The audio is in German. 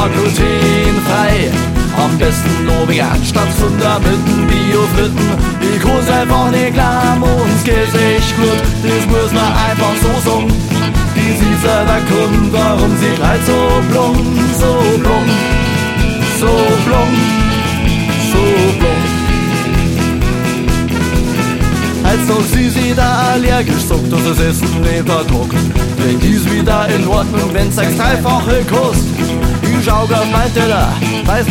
immer glutenfrei. Am besten nur vegan statt Zunder mit den Biofritten. Die Kuh ist einfach nicht klar, uns geht echt gut. Das muss man einfach so sagen. Die sie selber kommt, warum sie gleich so blond, so blond, so blond, so blond. Als ob sie sich da allergisch sagt, dass das Essen nicht vertragt. Wenn dies wieder in Ordnung, wenn's 6 dreifache kostet. Ich schau auf mein Teller, weiß